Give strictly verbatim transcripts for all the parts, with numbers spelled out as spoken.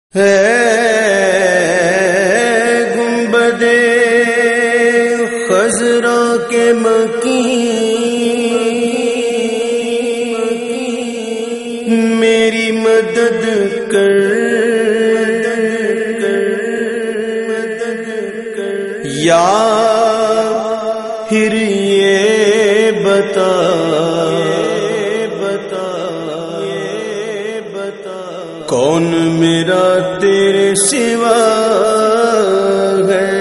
ہے گنبد خضرا کے مکین میری مدد کر یا پھر یہ بتا کون میرا تیرے سوا ہے؟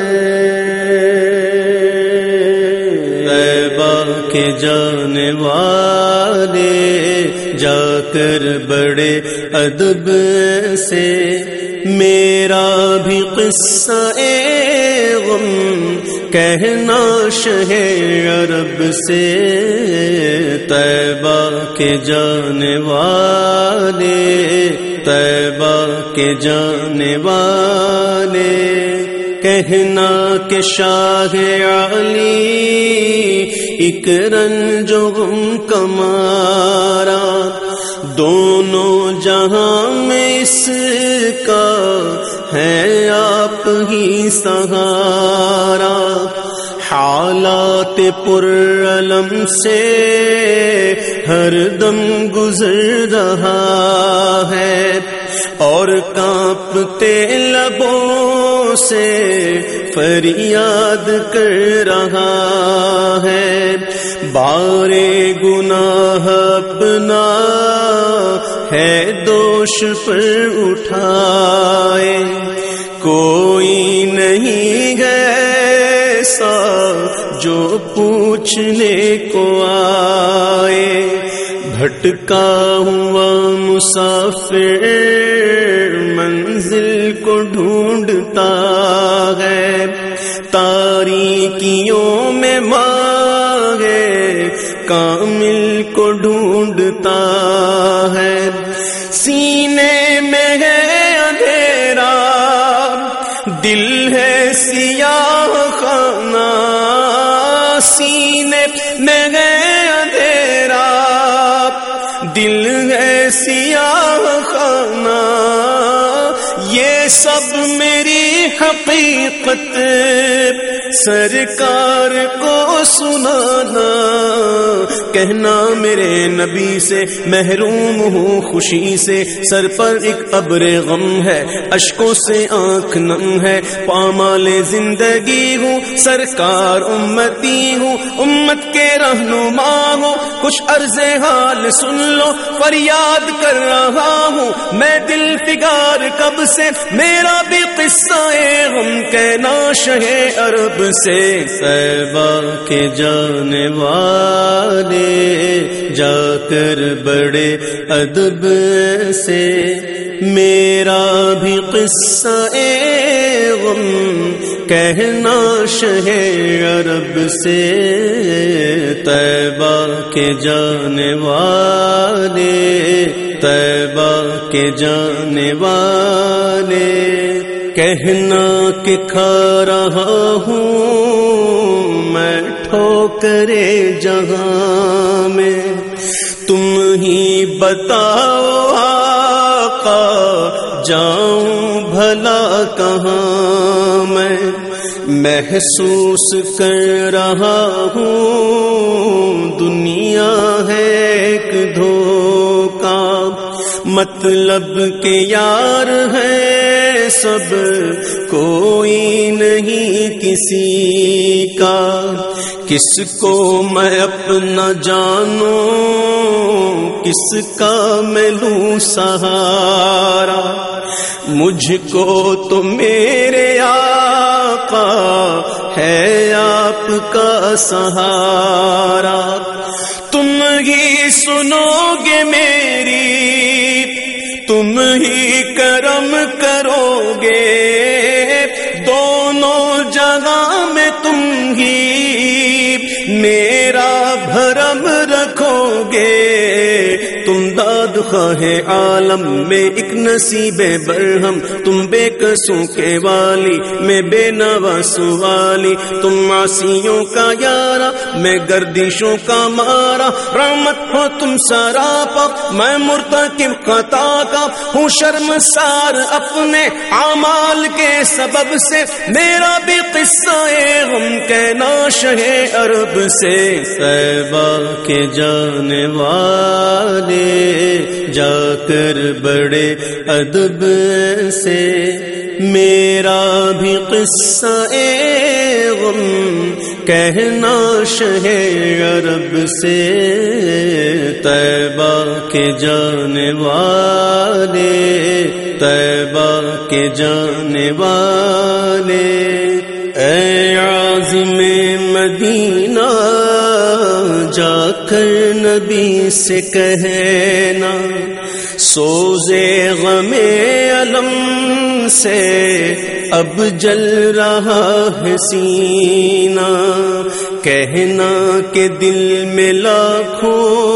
طیبہ کے جانے والے جا کر بڑے ادب سے میرا بھی قصہ اے غم کہنا شہ عرب سے. طیبہ کے جانے والے طیبہ کے جانے والے کہنا کہ شاہ علی ایک رنج و غم کمارا دونوں جہاں میں اس کا ہے آپ ہی سہارا. حالات پرعلم سے ہر دم گزر رہا ہے اور کانپتے لبوں سے فریاد کر رہا ہے. بارے گناہ اپنا ہے دوش پر اٹھائے کوئی نہیں ایسا جو پوچھنے کو آئے. بھٹکا ہوا مسافر منزل کو ڈھونڈتا ہے تاریکیوں میں مانگے کامل کو ڈھونڈتا ہے. سینے میں ہے اندھیرا دل ہے سیاہ خانہ سینے میں ہے اندھیرا دل ہے سیاہ خانہ. یہ سب میری حقیقت سرکار کو سنانا کہنا میرے نبی سے محروم ہوں خوشی سے. سر پر ایک ابر غم ہے اشکوں سے آنکھ نم ہے پامال زندگی ہوں سرکار امتی ہوں امت کے رہنما ہوں کچھ عرض حال سن لو فریاد کر رہا ہوں میں دل فگار کب سے میرا بھی قصہ غم کہنا شہ عرب سے. طیبہ کے جانے والے جا کر بڑے ادب سے میرا بھی قصہ غم کہنا شہ عرب سے. طیبہ کے جانے والے طیبہ کے جانے والے کہنا کہ کھا رہا ہوں میں ٹھوکرے جہاں میں تم ہی بتاؤ آقا جاؤں بھلا کہاں میں. محسوس کر رہا ہوں دنیا ہے ایک دھوکا مطلب کے یار ہے سب کوئی نہیں کسی کا. کس کو میں اپنا جانوں کس کا میں لوں سہارا مجھ کو تو میرے آقا ہے آپ کا سہارا. تم ہی سنو گے میری تم ہی کرم کرو گے دونوں جگہ میں تم ہی میرا بھرم رکھو گے تم داد خواہ عالم میں ایک نصیب برہم، تم بے کسوں کے والی میں بے نواسوں والی، تم عاصیوں کا یارا میں گردشوں کا مارا، رحمت ہو تم سراپا میں مرتکب خطا کا ہوں شرمسار اپنے اعمال کے سبب سے، میرا بھی قصہ غم کہنا شہ عرب سے، طیبہ کے جانے والے جا کر بڑے ادب سے، میرا بھی قصہ غم کہنا شہ عرب سے، طیبہ کے جانے والے طیبہ کے جانے والے، اے عازم مدینہ جا کر نبی سے کہنا، سوزے غم علم سے اب جل رہا ہے سینہ، کہنا کہ دل میں لاکھوں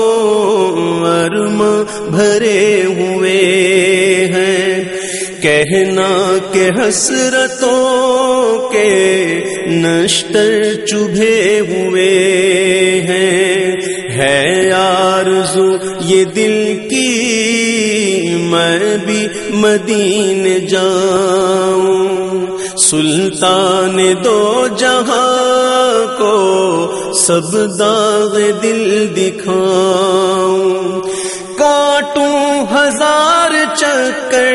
ارماں بھرے ہوئے ہیں، کہنا کہ حسرتوں کے نشتر چبھے ہوئے ہیں، ہے آرزو یہ دل کی میں بھی مدینے جاؤں، سلطان دو جہاں کو سب داغ دل دکھاؤں، کاٹوں ہزار چکر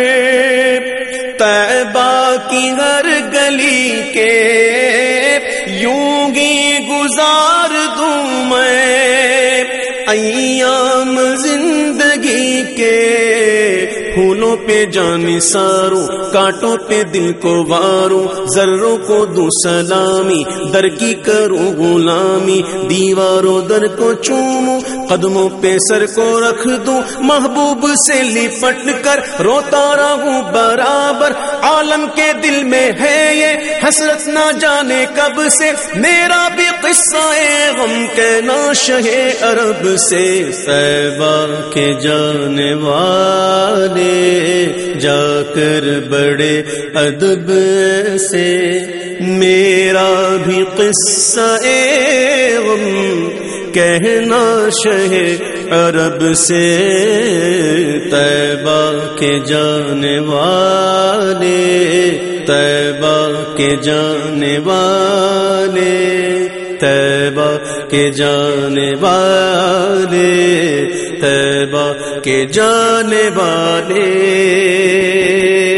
طیبہ کی ہر گلی کے، یوں گی گزار دوں میں ایام زندگی کے، پھولوں پہ جان ساروں کانٹوں پہ دل کو واروں، ذروں کو دوں سلامی در کی کروں غلامی، دیواروں در کو چوموں قدموں پہ سر کو رکھ دوں، محبوب سے لپٹ کر روتا رہوں برابر، عالم کے دل میں ہے یہ حسرت نہ جانے کب سے، میرا بھی قصہ غم کہنا شہ عرب سے، طیبہ کے جانے والے جا کر بڑے ادب سے، میرا بھی قصہ غم کہنا شہ عرب سے، طیبہ کے جانے والے طیبہ کے جانے والے طیبہ کے جانے والے طیبہ کے جانے والے